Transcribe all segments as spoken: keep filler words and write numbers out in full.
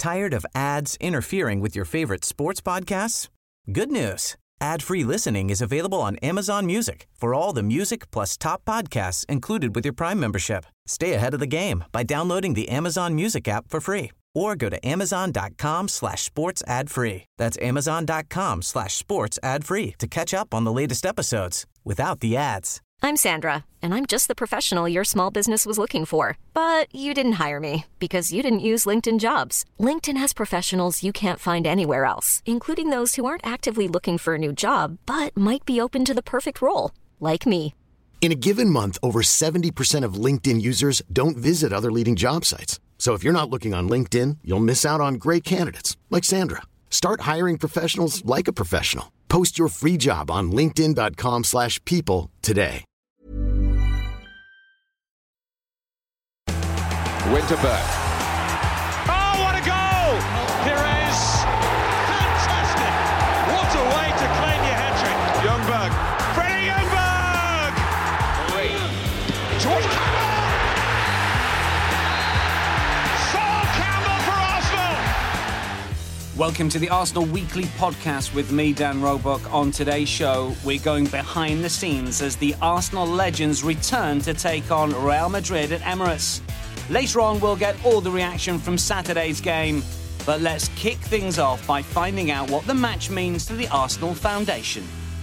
Tired of ads interfering with your favorite sports podcasts? Good news. Ad-free listening is available on Amazon Music for all the music plus top podcasts included with your Prime membership. Stay ahead of the game by downloading the Amazon Music app for free or go to amazon.com slash sports ad free. That's amazon.com slash sports ad free to catch up on the latest episodes without the ads. I'm Sandra, and I'm just the professional your small business was looking for. But you didn't hire me because you didn't use LinkedIn Jobs. LinkedIn has professionals you can't find anywhere else, including those who aren't actively looking for a new job, but might be open to the perfect role, like me. In a given month, over seventy percent of LinkedIn users don't visit other leading job sites. So if you're not looking on LinkedIn, you'll miss out on great candidates like Sandra. Start hiring professionals like a professional. Post your free job on linkedin.com slash people today. Winterberg. Oh, what a goal! Pires. Fantastic! What a way to claim your hat-trick. Ljungberg. Freddie Ljungberg! Three. George Campbell! Sol Campbell for Arsenal! Welcome to the Arsenal Weekly Podcast with me, Dan Roebuck. On today's show, we're going behind the scenes as the Arsenal legends return to take on Real Madrid at Emirates. Later on, we'll get all the reaction from Saturday's game. But let's kick things off by finding out what the match means to the Arsenal Foundation.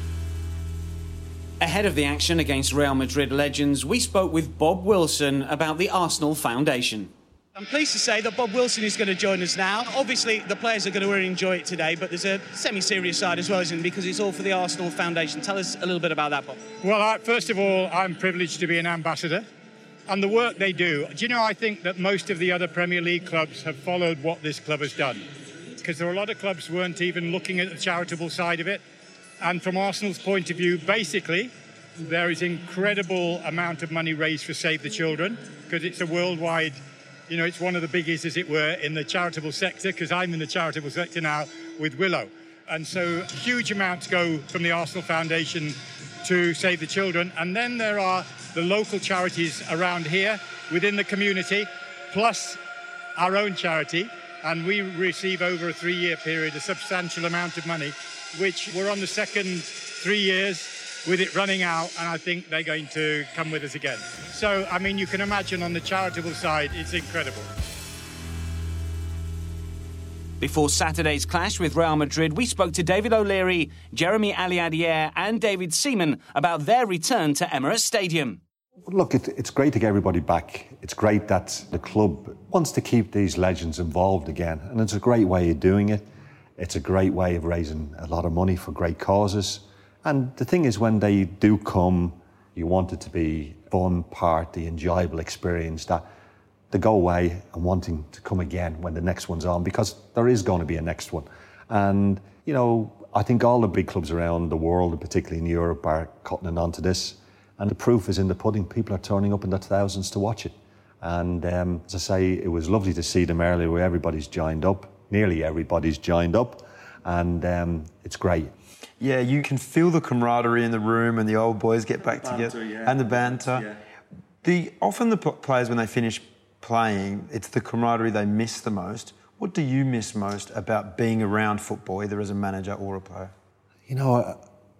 Ahead of the action against Real Madrid legends, we spoke with Bob Wilson about the Arsenal Foundation. I'm pleased to say that Bob Wilson is going to join us now. Obviously, the players are going to really enjoy it today, but there's a semi-serious side as well, isn't there? Because it's all for the Arsenal Foundation. Tell us a little bit about that, Bob. Well, I, first of all, I'm privileged to be an ambassador. And the work they do, do you know, I think that most of the other Premier League clubs have followed what this club has done. Because there are a lot of clubs who weren't even looking at the charitable side of it. And from Arsenal's point of view, basically, there is incredible amount of money raised for Save the Children, because it's a worldwide, you know, it's one of the biggies, as it were, in the charitable sector, because I'm in the charitable sector now with Willow. And so huge amounts go from the Arsenal Foundation to Save the Children. And then there are the local charities around here within the community, plus our own charity. And we receive over a three-year period a substantial amount of money, which we're on the second three years with it running out, and I think they're going to come with us again. So, I mean, you can imagine on the charitable side, it's incredible. Before Saturday's clash with Real Madrid, we spoke to David O'Leary, Jeremy Aliadière and David Seaman about their return to Emirates Stadium. Look, it, it's great to get everybody back. It's great that the club wants to keep these legends involved again, and it's a great way of doing it. It's a great way of raising a lot of money for great causes. And the thing is, when they do come, you want it to be fun, party, enjoyable experience, that they go away and wanting to come again when the next one's on, because there is going to be a next one. And, you know, I think all the big clubs around the world, and particularly in Europe, are cutting on to this. And the proof is in the pudding. People are turning up in their thousands to watch it. And um, as I say, it was lovely to see them earlier where everybody's joined up. Nearly everybody's joined up. And um, it's great. Yeah, you can feel the camaraderie in the room and the old boys get back banter, together. Yeah. And the banter. Yeah. The Often the players, when they finish playing, it's the camaraderie they miss the most. What do you miss most about being around football, either as a manager or a player? You know,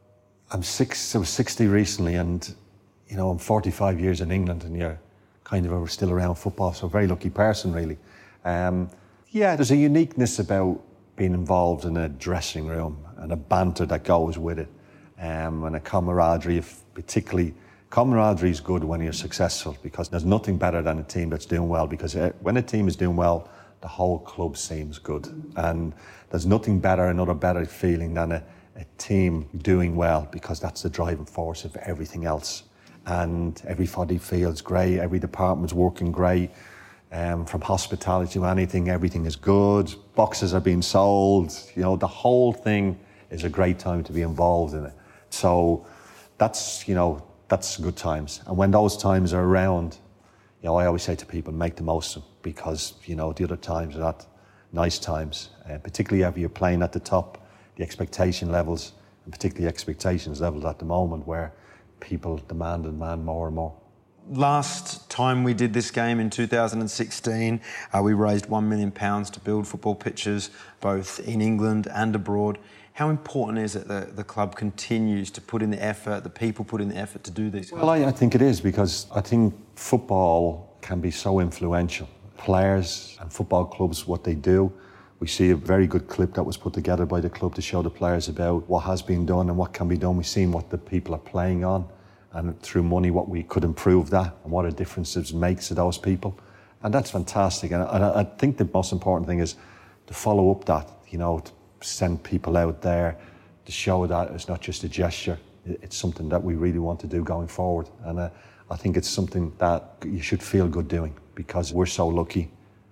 I'm six, I was sixty recently, and, you know, I'm forty-five years in England, and you're kind of still around football, so a very lucky person, really. Um, yeah, there's a uniqueness about being involved in a dressing room and a banter that goes with it, um, and a camaraderie, if particularly, camaraderie is good when you're successful, because there's nothing better than a team that's doing well, because when a team is doing well, the whole club seems good. And there's nothing better, another better feeling than a, a team doing well, because that's the driving force of everything else. And everybody feels great, every department's working great. Um, from hospitality to anything, everything is good. Boxes are being sold. You know, the whole thing is a great time to be involved in it. So that's, you know, that's good times. And when those times are around, you know, I always say to people, make the most of them, because, you know, the other times are not nice times. Uh, particularly if you're playing at the top, the expectation levels, and particularly expectations levels at the moment, where people demand and demand more and more. Last time we did this game in two thousand sixteen, uh, we raised one million pounds to build football pitches, both in England and abroad. How important is it that the club continues to put in the effort, the people put in the effort to do these? Well, I, I think it is, because I think football can be so influential. Players and football clubs, what they do. We see a very good clip that was put together by the club to show the players about what has been done and what can be done. We've seen what the people are playing on, and through money what we could improve that and what a difference it makes to those people. And that's fantastic. And I, I think the most important thing is to follow up that, you know, to send people out there to show that it's not just a gesture. It's something that we really want to do going forward. And uh, I think it's something that you should feel good doing, because we're so lucky,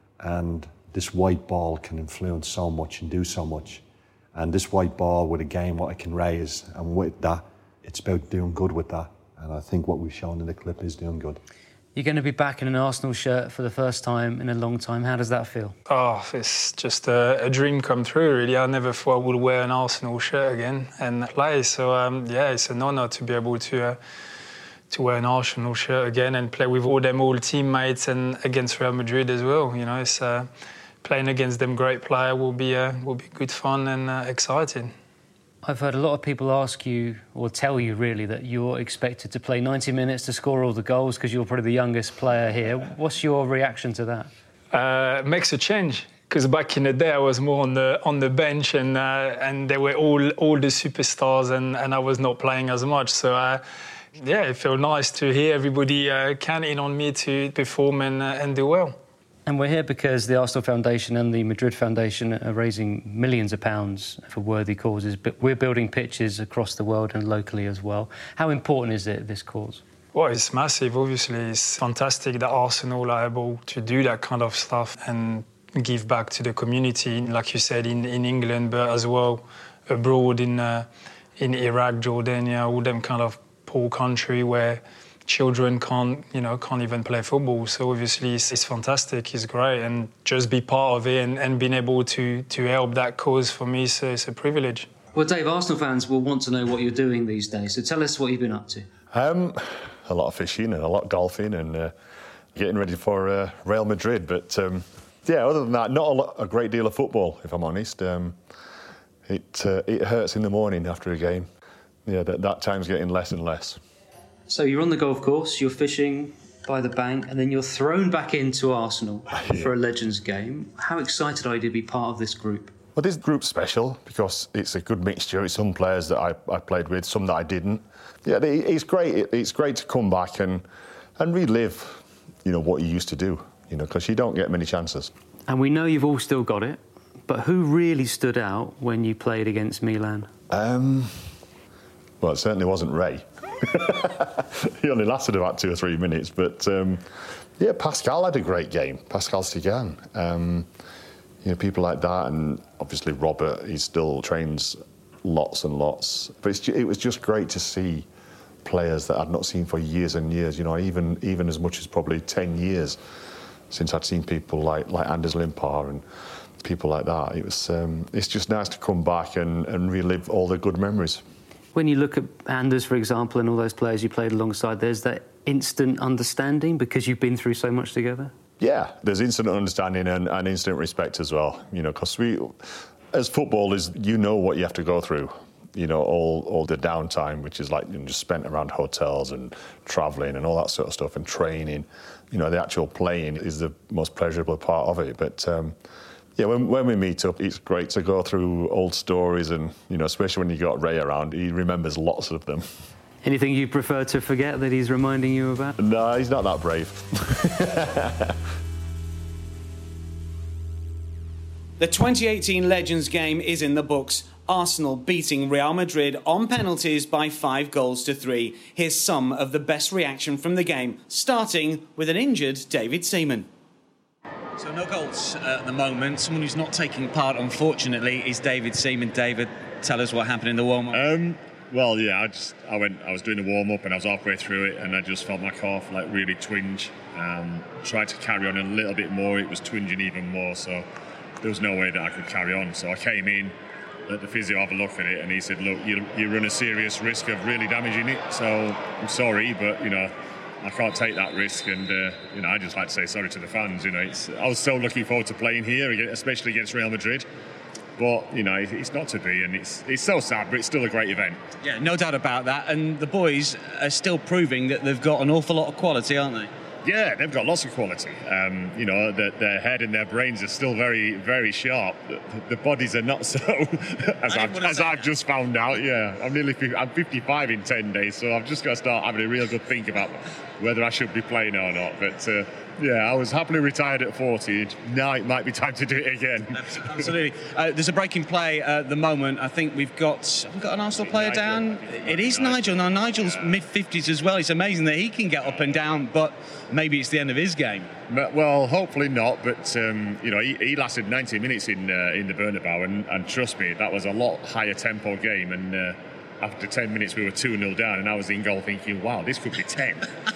and this white ball can influence so much and do so much. And this white ball with a game, what it can raise, and with that, it's about doing good with that. And I think what we've shown in the clip is doing good. You're going to be back in an Arsenal shirt for the first time in a long time. How does that feel? Oh, it's just a, a dream come true, really. I never thought I would wear an Arsenal shirt again and play. So, um, yeah, it's an honour to be able to uh, to wear an Arsenal shirt again and play with all them old teammates and against Real Madrid as well. You know, it's uh, playing against them great players will be uh, will be good fun and uh, exciting. I've heard a lot of people ask you, or tell you really, that you're expected to play ninety minutes to score all the goals because you're probably the youngest player here. What's your reaction to that? Uh, makes a change, because back in the day I was more on the on the bench, and uh, and they were all all the superstars, and, and I was not playing as much. So uh, yeah, it felt nice to hear everybody uh, counting on me to perform and uh, and do well. And we're here because the Arsenal Foundation and the Madrid Foundation are raising millions of pounds for worthy causes, but we're building pitches across the world and locally as well. How important is it, this cause? Well, it's massive. Obviously, it's fantastic that Arsenal are able to do that kind of stuff and give back to the community, like you said, in, in England, but as well abroad in uh, in Iraq, Jordania, all them kind of poor country where children can't, you know, can't even play football. So obviously it's, it's fantastic, it's great, and just be part of it and, and being able to to help that cause for me is a, it's a privilege. Well, Dave, Arsenal fans will want to know what you're doing these days, so tell us what you've been up to. Um, a lot of fishing and a lot of golfing and uh, getting ready for uh, Real Madrid. But um, yeah, other than that, not a, lot, a great deal of football, if I'm honest. Um, it uh, it hurts in the morning after a game. Yeah, that, that time's getting less and less. So you're on the golf course, you're fishing by the bank, and then you're thrown back into Arsenal yeah. for a Legends game. How excited are you to be part of this group? Well, this group's special because it's a good mixture. It's some players that I, I played with, some that I didn't. Yeah, it's great. It's great to come back and and relive, you know, what you used to do, you know, because you don't get many chances. And we know you've all still got it, but who really stood out when you played against Milan? Um, well, it certainly wasn't Ray. He only lasted about two or three minutes, but um, yeah, Pascal had a great game. Pascal Cygan, um, you know, people like that, and obviously Robert. He still trains lots and lots. But it's, it was just great to see players that I'd not seen for years and years. You know, even even as much as probably ten years since I'd seen people like like Anders Limpar and people like that. It was um, it's just nice to come back and, and relive all the good memories. When you look at Anders, for example, and all those players you played alongside, there's that instant understanding because you've been through so much together? Yeah, there's instant understanding and, and instant respect as well, you know, because we, as footballers, you know what you have to go through, you know, all, all the downtime, which is like, you know, just spent around hotels and travelling and all that sort of stuff and training. You know, the actual playing is the most pleasurable part of it, but... Um, Yeah, when, when we meet up, it's great to go through old stories and, you know, especially when you got Ray around, he remembers lots of them. Anything you prefer to forget that he's reminding you about? No, he's not that brave. The twenty eighteen Legends game is in the books. Arsenal beating Real Madrid on penalties by five goals to three. Here's some of the best reaction from the game, starting with an injured David Seaman. So no goals uh, at the moment. Someone who's not taking part, unfortunately, is David Seaman. David, tell us what happened in the warm-up. Um, well, yeah, I just I went. I was doing the warm-up and I was halfway through it, and I just felt my calf like really twinge. Um, tried to carry on a little bit more. It was twinging even more, so there was no way that I could carry on. So I came in, let the physio have a look at it, and he said, "Look, you you run a serious risk of really damaging it. So I'm sorry, but you know." I can't take that risk, and uh, you know, I just like to say sorry to the fans. You know, it's, I was so looking forward to playing here, especially against Real Madrid. But you know, it's not to be, and it's it's so sad, but it's still a great event. Yeah, no doubt about that. And the boys are still proving that they've got an awful lot of quality, aren't they? Yeah, they've got lots of quality. Um, you know, the, their head and their brains are still very, very sharp. The, the bodies are not so, as, I've, as I've just found out. Yeah, I'm nearly I'm fifty-five in ten days, so I've just got to start having a real good think about whether I should be playing or not. But uh, yeah, I was happily retired at forty. Now it might be time to do it again. Absolutely. Uh, there's a breaking play at the moment. I think we've got have we got an Arsenal player Nigel. down. It is Nigel. Now Nigel's mid fifties as well. It's amazing that he can get up and down, but maybe it's the end of his game. Well, hopefully not. But um, you know, he, he lasted ninety minutes in uh, in the Bernabeu, and, and trust me, that was a lot higher tempo game. And uh, after ten minutes, we were two nil down, and I was in goal thinking, "Wow, this could be ten."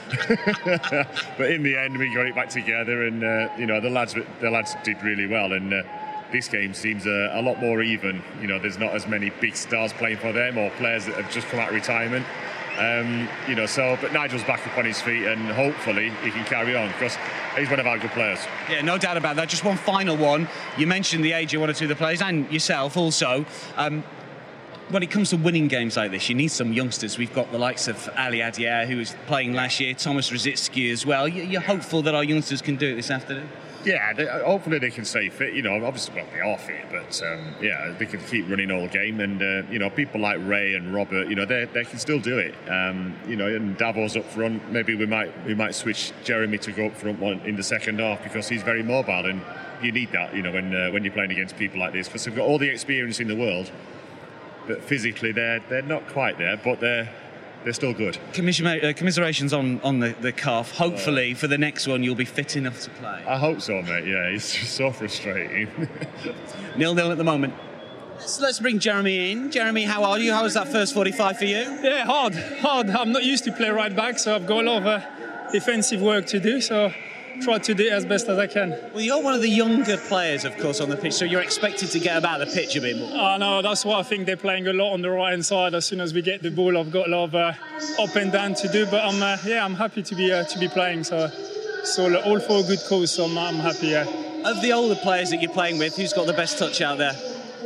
But in the end, we got it back together, and uh, you know, the lads the lads did really well. And uh, this game seems a, a lot more even. You know, there's not as many big stars playing for them, or players that have just come out of retirement. Um, you know, so but Nigel's back up on his feet, and hopefully he can carry on because he's one of our good players. Yeah, no doubt about that. Just one final one. You mentioned the age of one or two of the players, and yourself also. Um, when it comes to winning games like this, you need some youngsters. We've got the likes of Ali Adier, who was playing last year, Thomas Rosicky as well. You're hopeful that our youngsters can do it this afternoon? Yeah, they, hopefully they can stay fit. You know, obviously, well, they are fit, but um, yeah, they can keep running all game. And uh, you know, people like Ray and Robert, you know, they they can still do it. Um, you know, and Davos up front. Maybe we might we might switch Jeremy to go up front one in the second half because he's very mobile, and you need that. You know, when uh, when you're playing against people like this, because they've got all the experience in the world, but physically they're they're not quite there, but they're. They're still good. Commisera- uh, commiserations on, on the, the calf. Hopefully, uh, for the next one, you'll be fit enough to play. I hope so, mate. Yeah, it's just so frustrating. nil-nil at the moment. So let's bring Jeremy in. Jeremy, how are you? How was that first forty-five for you? Yeah, hard, hard. I'm not used to play right back, so I've got a lot of uh, defensive work to do. So try to do it as best as I can. Well, you're one of the younger players, of course, on the pitch, so you're expected to get about the pitch a bit more. Oh, no, that's why I think they're playing a lot on the right-hand side. As soon as we get the ball, I've got a lot of uh, up and down to do, but I'm, uh, yeah, I'm happy to be uh, to be playing. So, so all for a good cause, so I'm, I'm happy, yeah. Of the older players that you're playing with, who's got the best touch out there?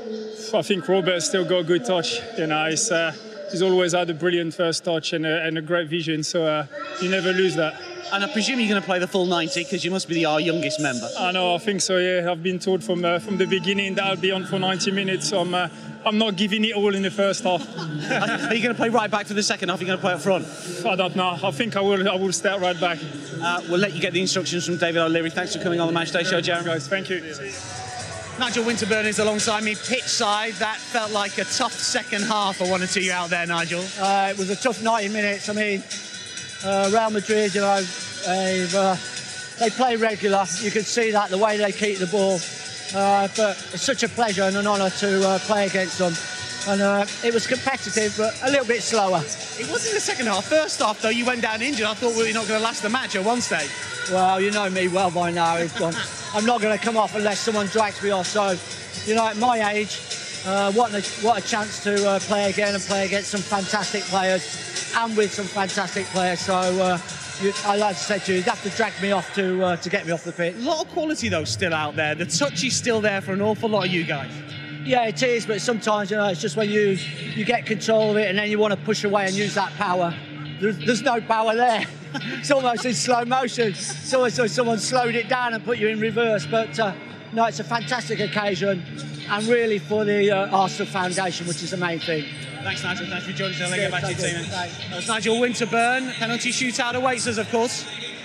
I think Robert's still got a good touch. You know, he's, uh, he's always had a brilliant first touch and a, and a great vision, so uh, you never lose that. And I presume you're going to play the full ninety because you must be the, our youngest member. I know, I think so, yeah. I've been told from uh, from the beginning that I'll be on for ninety minutes, so I'm, uh, I'm not giving it all in the first half. Are you going to play right back for the second half? Are you going to play up front? I don't know. I think I will I will start right back. Uh, we'll let you get the instructions from David O'Leary. Thanks for coming on the Matchday Show, Jeremy. Guys, thank you. Nigel Winterburn is alongside me, pitch side. That felt like a tough second half for one or two out there, Nigel. Uh, it was a tough ninety minutes. I mean, uh, Real Madrid, you know, uh, they play regular. You can see that the way they keep the ball. Uh, but it's such a pleasure and an honour to uh, play against them. And uh, it was competitive, but a little bit slower. It was in the second half. First half, though, you went down injured. I thought we were not going to last the match at one stage. Well, you know me well by now. I'm not going to come off unless someone drags me off. So, you know, at my age, uh, what, a, what a chance to uh, play again and play against some fantastic players and with some fantastic players. So, uh, you, like I said to you, you'd have to drag me off to uh, to get me off the pitch. A lot of quality, though, still out there. The touch is still there for an awful lot of you guys. Yeah, it is, but sometimes, you know, it's just when you, you get control of it and then you want to push away and use that power. There's, there's no power there. It's almost in slow motion. It's almost like someone slowed it down and put you in reverse. But uh, no, it's a fantastic occasion, and really for the uh, Arsenal Foundation, which is the main thing. Thanks, Nigel. Thanks for joining us. I'll get back to your team. That was Nigel Winterburn. Penalty shootout awaits us, of course.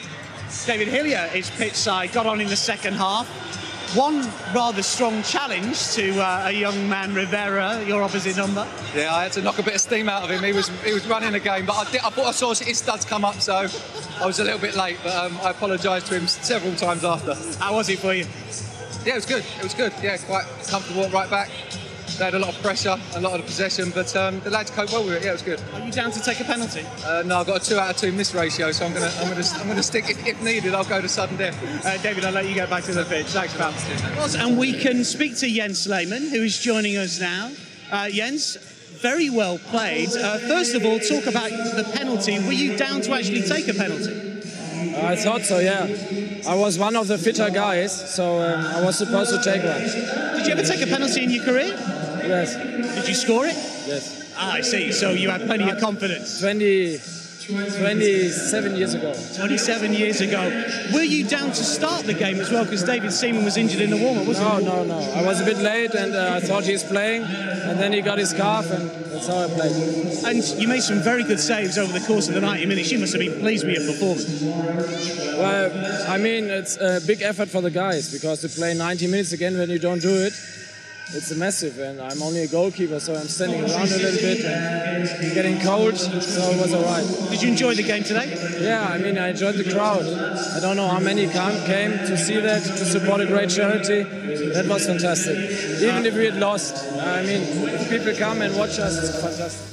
David Hillier is pitch side, got on in the second half. One rather strong challenge to uh, a young man, Rivera, your opposite number. Yeah, I had to knock a bit of steam out of him. He was he was running the game, but I, did, I thought I saw his studs come up, so I was a little bit late. But um, I apologised to him several times after. How was it for you? Yeah, it was good. It was good. Yeah, quite comfortable right back. They had a lot of pressure, a lot of possession, but um, the lads coped well with it. Yeah, it was good. Are you down to take a penalty? Uh, no, I've got a two out of two miss ratio, so I'm gonna, I'm gonna, I'm gonna stick. If, if needed, I'll go to sudden death. Uh, David, I'll let you get back to the pitch. Thanks, pal. And we can speak to Jens Lehmann, who is joining us now. Uh, Jens, very well played. Uh, first of all, talk about the penalty. Were you down to actually take a penalty? I thought so, yeah. I was one of the fitter guys, so um, I was supposed to take one. Did you ever take a penalty in your career? Yes. Did you score it? Yes. Ah, I see. So you had plenty of confidence. twenty, twenty-seven years ago. twenty-seven years ago. Were you down to start the game as well? Because David Seaman was injured in the warm-up, wasn't no, he? No, no, no. I was a bit late and uh, I thought he was playing, and then he got his scarf, and that's how I played. And you made some very good saves over the course of the ninety minutes. You must have been pleased with your performance. Well, I mean, it's a big effort for the guys, because to play ninety minutes again when you don't do it, it's a massive, and I'm only a goalkeeper, so I'm standing around a little bit and getting cold, so it was all right. Did you enjoy the game today? Yeah, I mean, I enjoyed the crowd. I don't know how many came to see that, to support a great charity. That was fantastic. Even if we had lost, I mean, if people come and watch us, it's fantastic.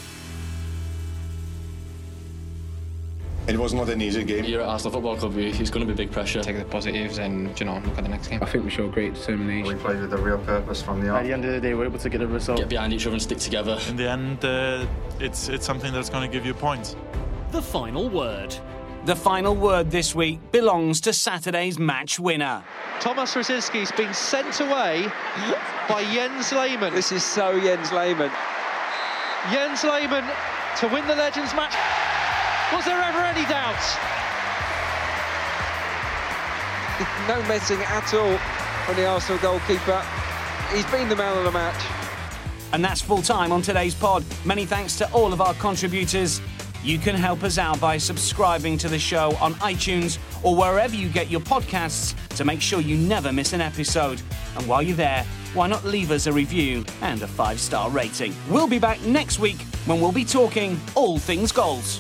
It was not an easy game. You're at Arsenal Football Club, it's going to be big pressure. Take the positives and, you know, look at the next game. I think we showed great determination. We played with a real purpose from the off. At the end of the day, we're able to get a result. Get behind each other and stick together. In the end, uh, it's, it's something that's going to give you points. The final word. The final word this week belongs to Saturday's match winner. Thomas Rosický's been sent away by Jens Lehmann. This is so Jens Lehmann. Jens Lehmann to win the Legends match. Was there ever any doubt? No messing at all from the Arsenal goalkeeper. He's been the man of the match. And that's full time on today's pod. Many thanks to all of our contributors. You can help us out by subscribing to the show on iTunes or wherever you get your podcasts to make sure you never miss an episode. And while you're there, why not leave us a review and a five-star rating? We'll be back next week when we'll be talking all things goals.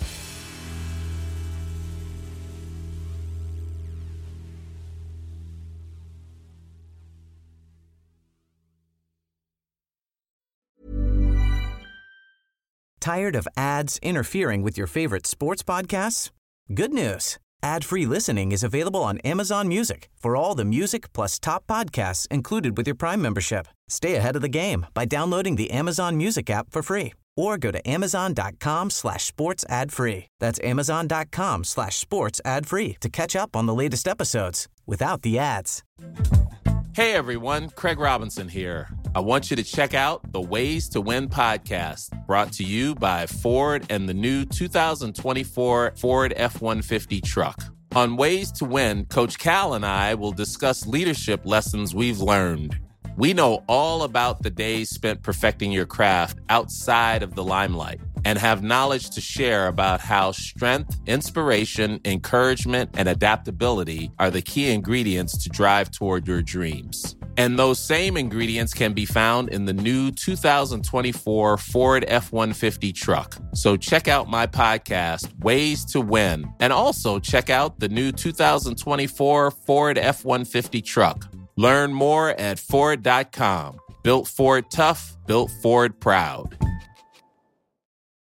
Tired of ads interfering with your favorite sports podcasts? Good news. Ad-free listening is available on Amazon Music for all the music plus top podcasts included with your Prime membership. Stay ahead of the game by downloading the Amazon Music app for free or go to amazon.com slash sports ad free. That's amazon.com slash sports ad free to catch up on the latest episodes without the ads. Hey everyone, Craig Robinson here. I want you to check out the Ways to Win podcast, brought to you by Ford and the new two thousand twenty-four Ford F one fifty truck. On Ways to Win, Coach Cal and I will discuss leadership lessons we've learned. We know all about the days spent perfecting your craft outside of the limelight and have knowledge to share about how strength, inspiration, encouragement, and adaptability are the key ingredients to drive toward your dreams. And those same ingredients can be found in the new two thousand twenty-four Ford F one fifty truck. So check out my podcast, Ways to Win, and also check out the new two thousand twenty-four Ford F one fifty truck. Learn more at Ford dot com. Built Ford tough, built Ford proud.